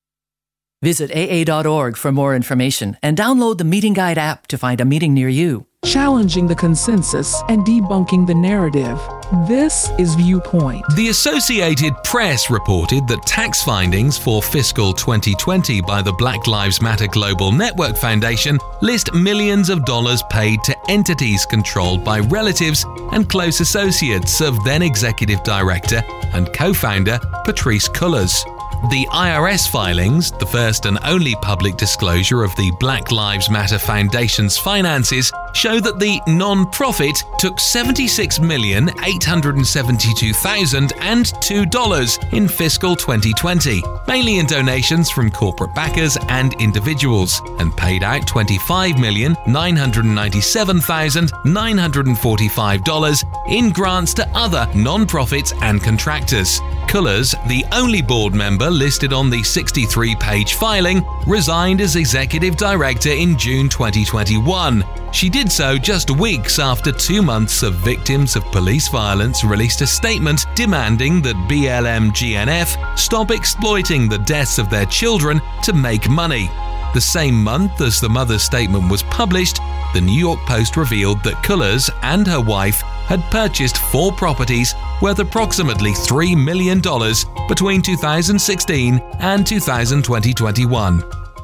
Visit A A dot org for more information and download the Meeting Guide app to find a meeting near you. Challenging the consensus and debunking the narrative. This is Viewpoint. The Associated Press reported that tax findings for fiscal twenty twenty by the Black Lives Matter Global Network Foundation list millions of dollars paid to entities controlled by relatives and close associates of then Executive Director and co-founder Patrisse Cullors. The I R S filings, the first and only public disclosure of the Black Lives Matter Foundation's finances, show that the non-profit took seventy-six million eight hundred seventy-two thousand two dollars in fiscal twenty twenty, mainly in donations from corporate backers and individuals, and paid out twenty-five million nine hundred ninety-seven thousand nine hundred forty-five dollars in grants to other non-profits and contractors. Cullors, the only board member listed on the sixty-three page filing, resigned as executive director in June twenty twenty-one. She did so just weeks after two months of victims of police violence released a statement demanding that B L M G N F stop exploiting the deaths of their children to make money. The same month as the mother's statement was published, the New York Post revealed that Cullors and her wife had purchased four properties worth approximately three million dollars between two thousand sixteen and two thousand twenty-one.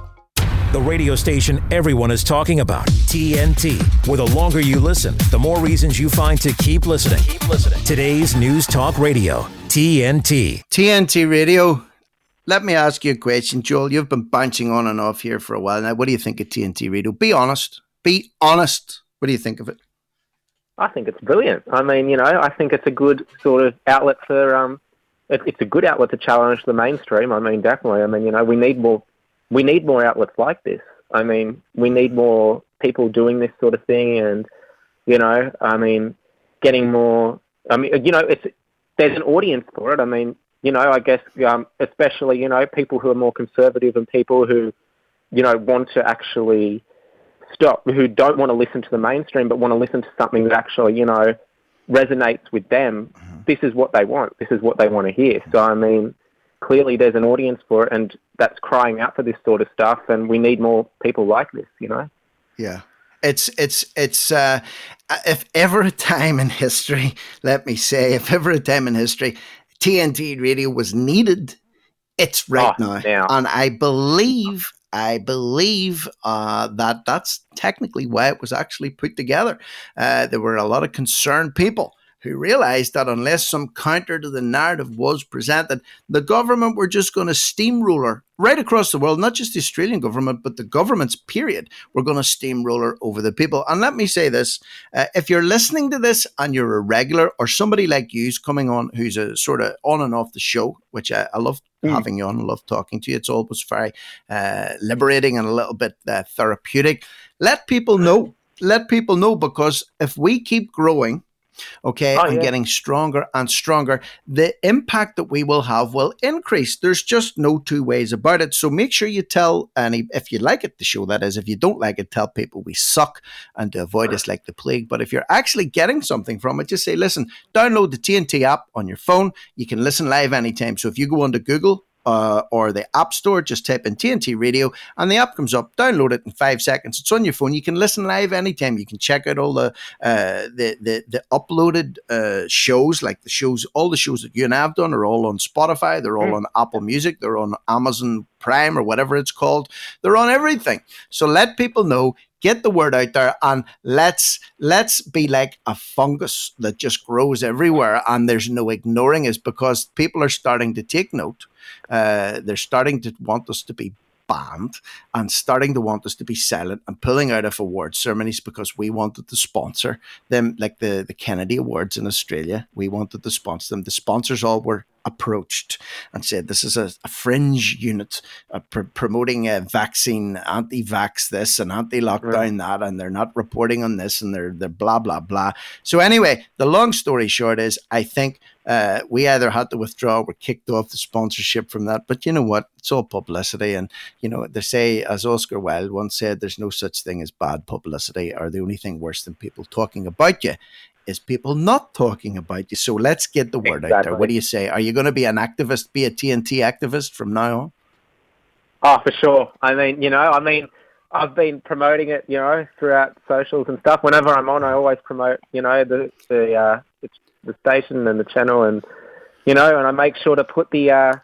The radio station everyone is talking about, T N T. Where the longer you listen, the more reasons you find to keep listening. Keep listening. Today's News Talk Radio, T N T. T N T Radio. Let me ask you a question, Joel. You've been bouncing on and off here for a while now. What do you think of T N T Radio? Be honest. Be honest. What do you think of it? I think it's brilliant. I mean, you know, I think it's a good sort of outlet for, um, it, it's a good outlet to challenge the mainstream. I mean, definitely. I mean, you know, we need more, we need more outlets like this. I mean, we need more people doing this sort of thing and, you know, I mean, getting more, I mean, you know, it's, there's an audience for it. I mean, you know, I guess, um, especially, you know, people who are more conservative and people who, you know, want to actually stop, who don't want to listen to the mainstream but want to listen to something that actually, you know, resonates with them. Mm-hmm. This is what they want. This is what they want to hear. Mm-hmm. So, I mean, clearly there's an audience for it and that's crying out for this sort of stuff and we need more people like this, you know? Yeah. It's, it's, it's, uh, if ever a time in history, let me say, if ever a time in history, T N T Radio was needed, it's right oh, now. Yeah. And I believe... I believe uh, that that's technically why it was actually put together. Uh, there were a lot of concerned people who realized that unless some counter to the narrative was presented, the government were just going to steamroller right across the world, not just the Australian government, but the governments, period, were going to steamroller over the people. And let me say this, uh, if you're listening to this and you're a regular or somebody like you's coming on who's a sort of on and off the show, which I, I love mm. having you on, I love talking to you. It's always very uh, liberating and a little bit uh, therapeutic. Let people know, let people know, because if we keep growing, okay, oh, and yeah. getting stronger and stronger, the impact that we will have will increase. There's just no two ways about it. So make sure you tell any, if you like it, the show, that is. If you don't like it, tell people we suck and to avoid us like the plague. But if you're actually getting something from it, just say, listen, download the T N T app on your phone. You can listen live anytime. So if you go onto Google, Uh, or the App Store, just type in T N T Radio and the app comes up. Download it in five seconds. It's on your phone. You can listen live anytime. You can check out all the uh, the, the the uploaded uh, shows, like the shows, all the shows that you and I have done are all on Spotify. They're all mm. on Apple Music. They're on Amazon Prime or whatever it's called. They're on everything. So let people know. get the word out there, and let's let's be like a fungus that just grows everywhere, and there's no ignoring us, because people are starting to take note. Uh, they're starting to want us to be banned and starting to want us to be silent and pulling out of award ceremonies because we wanted to sponsor them, like the, the Kennedy Awards in Australia. We wanted to sponsor them. The sponsors all were approached and said, this is a, a fringe unit uh, pr- promoting a vaccine, anti-vax this and anti-lockdown right. that, and they're not reporting on this, and they're, they're blah, blah, blah. So anyway, the long story short is, I think uh, we either had to withdraw or were kicked off the sponsorship from that. But you know what? It's all publicity. And, you know, they say, as Oscar Wilde once said, there's no such thing as bad publicity, or the only thing worse than people talking about you is people not talking about you. So let's get the word exactly. out there. What do you say? Are you going to be an activist, be a T N T activist from now on? Oh, for sure. I mean, you know, I mean, I've been promoting it, you know, throughout socials and stuff. Whenever I'm on, I always promote, you know, the the uh, the station and the channel, and you know, and I make sure to put the uh,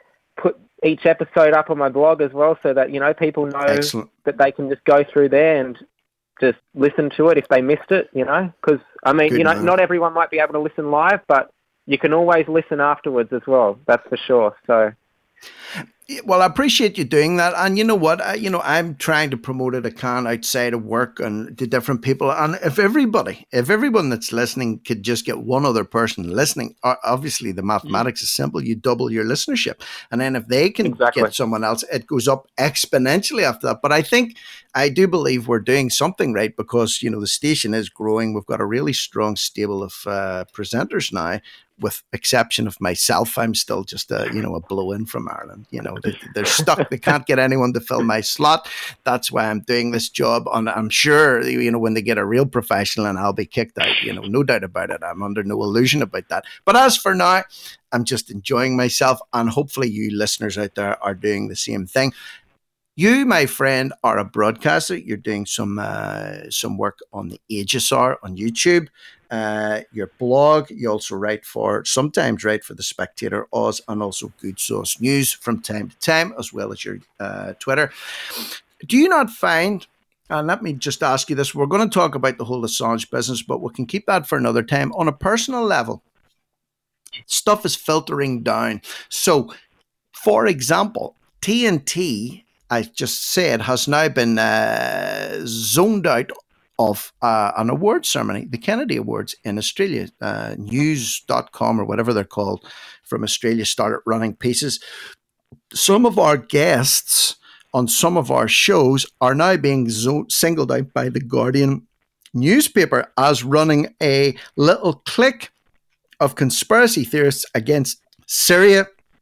put each episode up on my blog as well, so that you know people know Excellent. That they can just go through there and just listen to it if they missed it, you know, because, I mean, Good you know, man. Not everyone might be able to listen live, but you can always listen afterwards as well. That's for sure. So, well, I appreciate you doing that. And you know what? I, you know, I'm trying to promote it. I can outside of work and to different people. And if everybody, if everyone that's listening could just get one other person listening, obviously the mathematics mm. is simple. You double your listenership. And then if they can exactly. get someone else, it goes up exponentially after that. But I think, I do believe we're doing something right, because, you know, the station is growing. We've got a really strong stable of uh, presenters now, with exception of myself. I'm still just a, you know, a blow-in from Ireland. You know, they, they're stuck. They can't get anyone to fill my slot. That's why I'm doing this job. And I'm sure, you know, when they get a real professional, and I'll be kicked out, you know, no doubt about it. I'm under no illusion about that. But as for now, I'm just enjoying myself. And hopefully you listeners out there are doing the same thing. You, my friend, are a broadcaster. You're doing some uh, some work on the Aegis Hour on YouTube. Uh, your blog, you also write for, sometimes write for The Spectator, Oz, and also Good Sauce News from time to time, as well as your uh, Twitter. Do you not find, and let me just ask you this, we're going to talk about the whole Assange business, but we can keep that for another time. On a personal level, stuff is filtering down. So, for example, T N T, I just said, has now been uh, zoned out of uh, an award ceremony, the Kennedy Awards in Australia. Uh, news dot com or whatever they're called from Australia started running pieces. Some of our guests on some of our shows are now being zo- singled out by the Guardian newspaper as running a little clique of conspiracy theorists against Syria.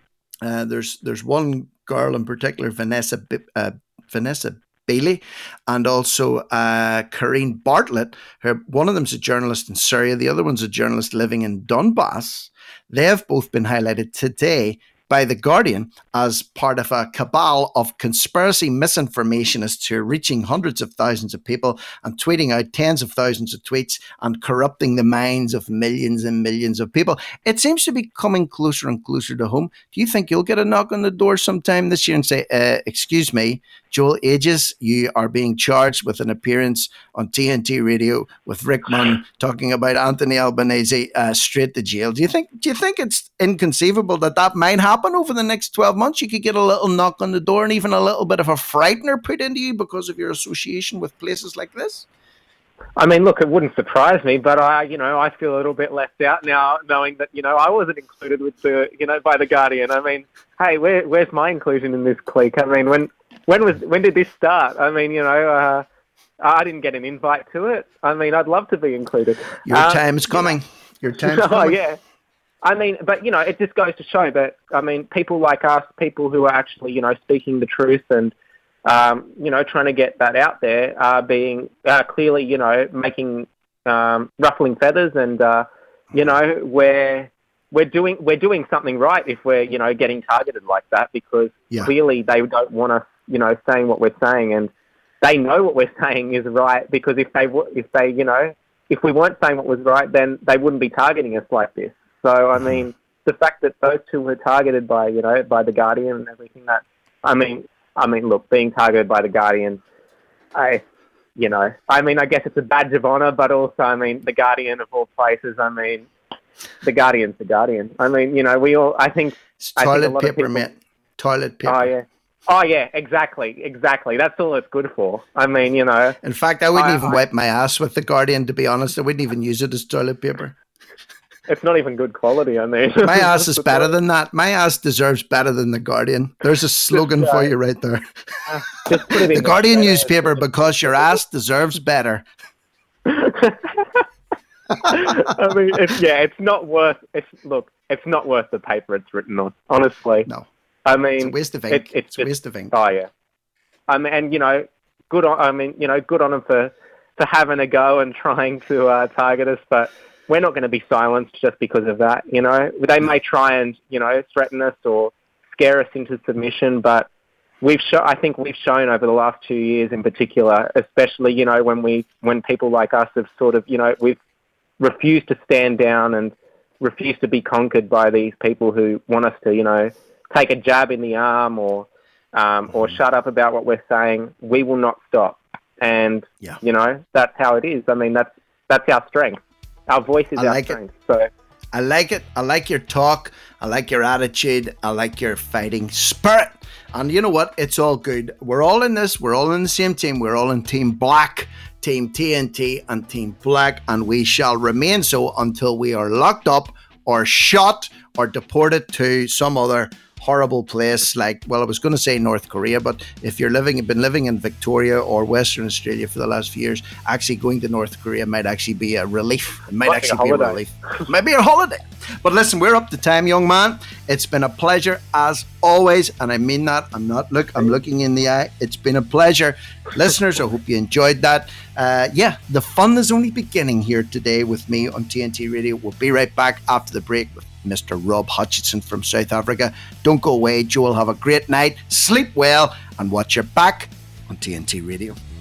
Uh, there's there's one girl in particular, Vanessa uh, Vanessa Bailey, and also uh, Karine Bartlett. Her, one of them's a journalist in Syria, the other one's a journalist living in Donbass. They have both been highlighted today by The Guardian as part of a cabal of conspiracy misinformationists who are reaching hundreds of thousands of people and tweeting out tens of thousands of tweets and corrupting the minds of millions and millions of people. It seems to be coming closer and closer to home. Do you think you'll get a knock on the door sometime this year and say, uh, excuse me, Joel Aegis, you are being charged with an appearance on T N T Radio with Rick Munn talking about Anthony Albanese uh, straight to jail? Do you think do you think it's inconceivable that that might happen over the next twelve months? You could get a little knock on the door and even a little bit of a frightener put into you because of your association with places like this? I mean, look, it wouldn't surprise me, but I, you know, I feel a little bit left out now, knowing that, you know, I wasn't included with the, you know, by The Guardian. I mean, hey, where, where's my inclusion in this clique? I mean, when, when was, when did this start? I mean, you know, uh, I didn't get an invite to it. I mean, I'd love to be included. Your um, time's coming. Your time's oh, coming. Yeah. I mean, but, you know, it just goes to show that, I mean, people like us, people who are actually, you know, speaking the truth and, um, you know, trying to get that out there are being uh, clearly, you know, making, um, ruffling feathers and, uh, you know, we're, we're doing, we're doing something right if we're, you know, getting targeted like that, because yeah. clearly they don't want us, you know, saying what we're saying, and they know what we're saying is right, because if they, if they, you know, if we weren't saying what was right, then they wouldn't be targeting us like this. So, I mean, the fact that those two were targeted by, you know, by The Guardian and everything that, I mean, I mean, look, being targeted by The Guardian, I, you know, I mean, I guess it's a badge of honor, but also, I mean, the Guardian of all places, I mean, the Guardian's the Guardian. I mean, you know, we all, I think... It's I toilet think a lot paper, of people, mate. Toilet paper. Oh, yeah. Oh, yeah, exactly, exactly. That's all it's good for. I mean, you know... In fact, I wouldn't I, even I, wipe my ass with the Guardian, to be honest. I wouldn't even use it as toilet paper. It's not even good quality, I mean. My ass is better than that. My ass deserves better than the Guardian. There's a slogan Just, uh, for you right there. Uh, just put it the in Guardian there. newspaper, because your ass deserves better. I mean, it's, yeah, it's not worth. It's look, it's not worth the paper it's written on. Honestly, no. I mean, it's a waste of ink. It, it's, it's just, a waste of ink. Oh yeah. I mean, and you know, good on. I mean, you know, good on them for for having a go and trying to uh, target us, but we're not going to be silenced just because of that. You know, they may try and you know threaten us or scare us into submission, but we've shown. I think we've shown over the last two years, in particular, especially you know when we when people like us have sort of you know we've refused to stand down and refused to be conquered by these people who want us to you know take a jab in the arm or um, or shut up about what we're saying. We will not stop, and yeah. you know that's how it is. I mean that's that's our strength. Our voice is I our like strength. It. So I like it. I like your talk. I like your attitude. I like your fighting spirit. And you know what? It's all good. We're all in this. We're all in the same team. We're all in Team Black, Team T N T, and Team Black, and we shall remain so until we are locked up or shot or deported to some other horrible place like, well, I was going to say North Korea, but if you're living, been living in Victoria or Western Australia for the last few years, actually going to North Korea might actually be a relief. It might Might actually be be a a relief. Maybe a holiday. But listen, we're up to time, young man. It's been a pleasure as always, and I mean that. I'm not look. I'm looking in the eye. It's been a pleasure, listeners. I hope you enjoyed that. Uh, yeah, the fun is only beginning here today with me on T N T Radio. We'll be right back after the break with Mister Rob Hutchinson from South Africa. Don't go away, Joel. Have a great night. Sleep well, and watch your back on T N T Radio.